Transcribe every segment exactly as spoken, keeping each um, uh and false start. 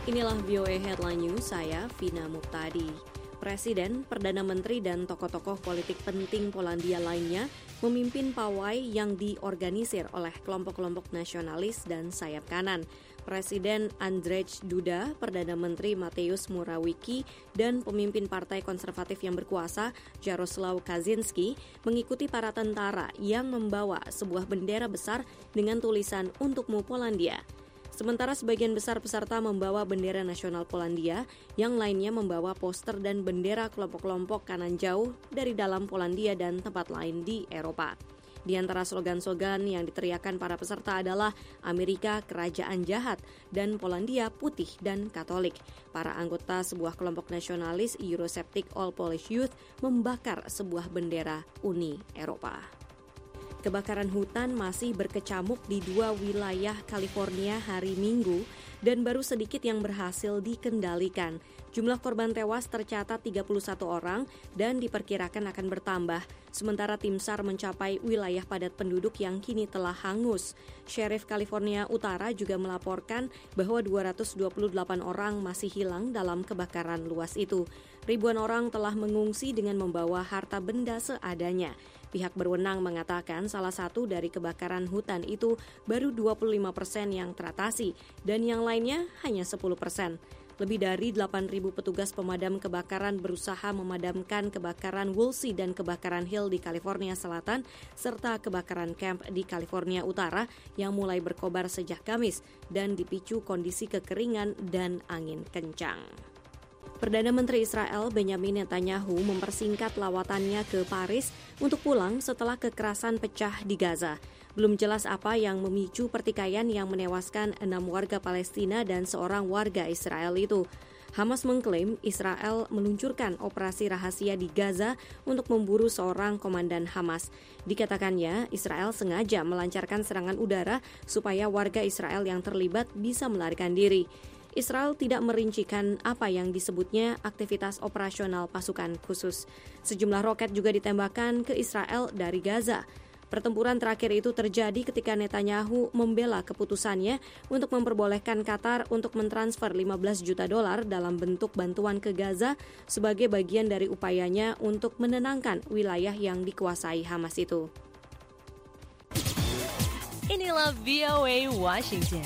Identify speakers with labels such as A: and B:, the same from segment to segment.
A: Inilah V O A Headline News, saya Vina Muhtadi. Presiden, Perdana Menteri, dan tokoh-tokoh politik penting Polandia lainnya memimpin pawai yang diorganisir oleh kelompok-kelompok nasionalis dan sayap kanan. Presiden Andrzej Duda, Perdana Menteri Mateusz Morawiecki, dan pemimpin Partai Konservatif yang berkuasa, Jarosław Kaczyński, mengikuti para tentara yang membawa sebuah bendera besar dengan tulisan "Untukmu Polandia". Sementara sebagian besar peserta membawa bendera nasional Polandia, yang lainnya membawa poster dan bendera kelompok-kelompok kanan jauh dari dalam Polandia dan tempat lain di Eropa. Di antara slogan-slogan yang diteriakan para peserta adalah Amerika Kerajaan Jahat dan Polandia Putih dan Katolik. Para anggota sebuah kelompok nasionalis Eurosceptic All Polish Youth membakar sebuah bendera Uni Eropa. Kebakaran hutan masih berkecamuk di dua wilayah California hari Minggu dan baru sedikit yang berhasil dikendalikan. Jumlah korban tewas tercatat tiga puluh satu orang dan diperkirakan akan bertambah, sementara tim SAR mencapai wilayah padat penduduk yang kini telah hangus. Sheriff California Utara juga melaporkan bahwa dua ratus dua puluh delapan orang masih hilang dalam kebakaran luas itu. Ribuan orang telah mengungsi dengan membawa harta benda seadanya. Pihak berwenang mengatakan salah satu dari kebakaran hutan itu baru dua puluh lima persen yang teratasi dan yang lainnya hanya sepuluh persen. Lebih dari delapan ribu petugas pemadam kebakaran berusaha memadamkan kebakaran Woolsey dan kebakaran Hill di California Selatan serta kebakaran Camp di California Utara yang mulai berkobar sejak Kamis dan dipicu kondisi kekeringan dan angin kencang. Perdana Menteri Israel Benjamin Netanyahu mempersingkat lawatannya ke Paris untuk pulang setelah kekerasan pecah di Gaza. Belum jelas apa yang memicu pertikaian yang menewaskan enam warga Palestina dan seorang warga Israel itu. Hamas mengklaim Israel meluncurkan operasi rahasia di Gaza untuk memburu seorang komandan Hamas. Dikatakannya, Israel sengaja melancarkan serangan udara supaya warga Israel yang terlibat bisa melarikan diri. Israel tidak merincikan apa yang disebutnya aktivitas operasional pasukan khusus. Sejumlah roket juga ditembakkan ke Israel dari Gaza. Pertempuran terakhir itu terjadi ketika Netanyahu membela keputusannya untuk memperbolehkan Qatar untuk mentransfer lima belas juta dolar dalam bentuk bantuan ke Gaza sebagai bagian dari upayanya untuk menenangkan wilayah yang dikuasai Hamas itu.
B: Inilah V O A Washington.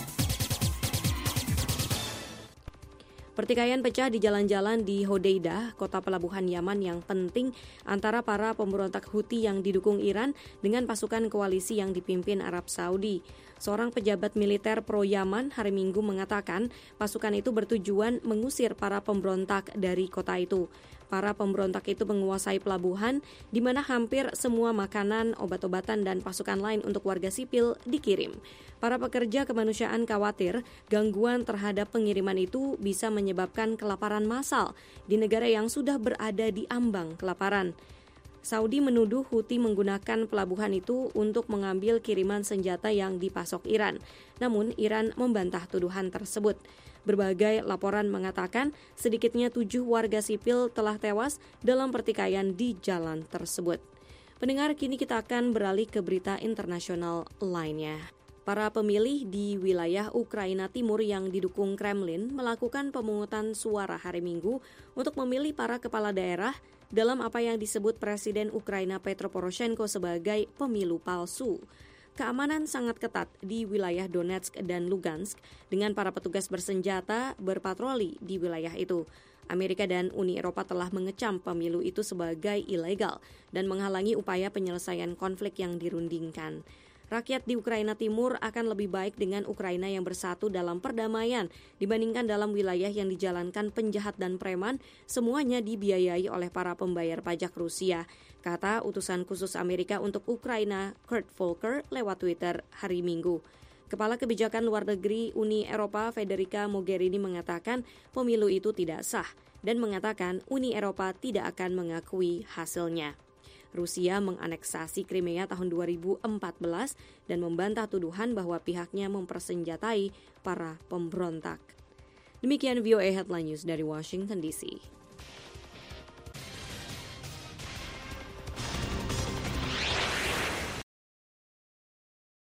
A: Pertikaian pecah di jalan-jalan di Hodeidah, kota pelabuhan Yaman yang penting antara para pemberontak Houthi yang didukung Iran dengan pasukan koalisi yang dipimpin Arab Saudi. Seorang pejabat militer pro-Yaman hari Minggu mengatakan pasukan itu bertujuan mengusir para pemberontak dari kota itu. Para pemberontak itu menguasai pelabuhan di mana hampir semua makanan, obat-obatan, dan pasukan lain untuk warga sipil dikirim. Para pekerja kemanusiaan khawatir gangguan terhadap pengiriman itu bisa menyebabkan kelaparan massal di negara yang sudah berada di ambang kelaparan. Saudi menuduh Houthi menggunakan pelabuhan itu untuk mengambil kiriman senjata yang dipasok Iran. Namun Iran membantah tuduhan tersebut. Berbagai laporan mengatakan sedikitnya tujuh warga sipil telah tewas dalam pertikaian di jalan tersebut. Pendengar, kini kita akan beralih ke berita internasional lainnya. Para pemilih di wilayah Ukraina Timur yang didukung Kremlin melakukan pemungutan suara hari Minggu untuk memilih para kepala daerah dalam apa yang disebut Presiden Ukraina Petro Poroshenko sebagai pemilu palsu. Keamanan sangat ketat di wilayah Donetsk dan Lugansk dengan para petugas bersenjata berpatroli di wilayah itu. Amerika dan Uni Eropa telah mengecam pemilu itu sebagai ilegal dan menghalangi upaya penyelesaian konflik yang dirundingkan. Rakyat di Ukraina Timur akan lebih baik dengan Ukraina yang bersatu dalam perdamaian dibandingkan dalam wilayah yang dijalankan penjahat dan preman, semuanya dibiayai oleh para pembayar pajak Rusia, kata utusan khusus Amerika untuk Ukraina Kurt Volker lewat Twitter hari Minggu. Kepala Kebijakan Luar Negeri Uni Eropa Federica Mogherini mengatakan pemilu itu tidak sah dan mengatakan Uni Eropa tidak akan mengakui hasilnya. Rusia menganeksasi Crimea tahun dua ribu empat belas dan membantah tuduhan bahwa pihaknya mempersenjatai para pemberontak. Demikian V O A Headline News dari Washington D C.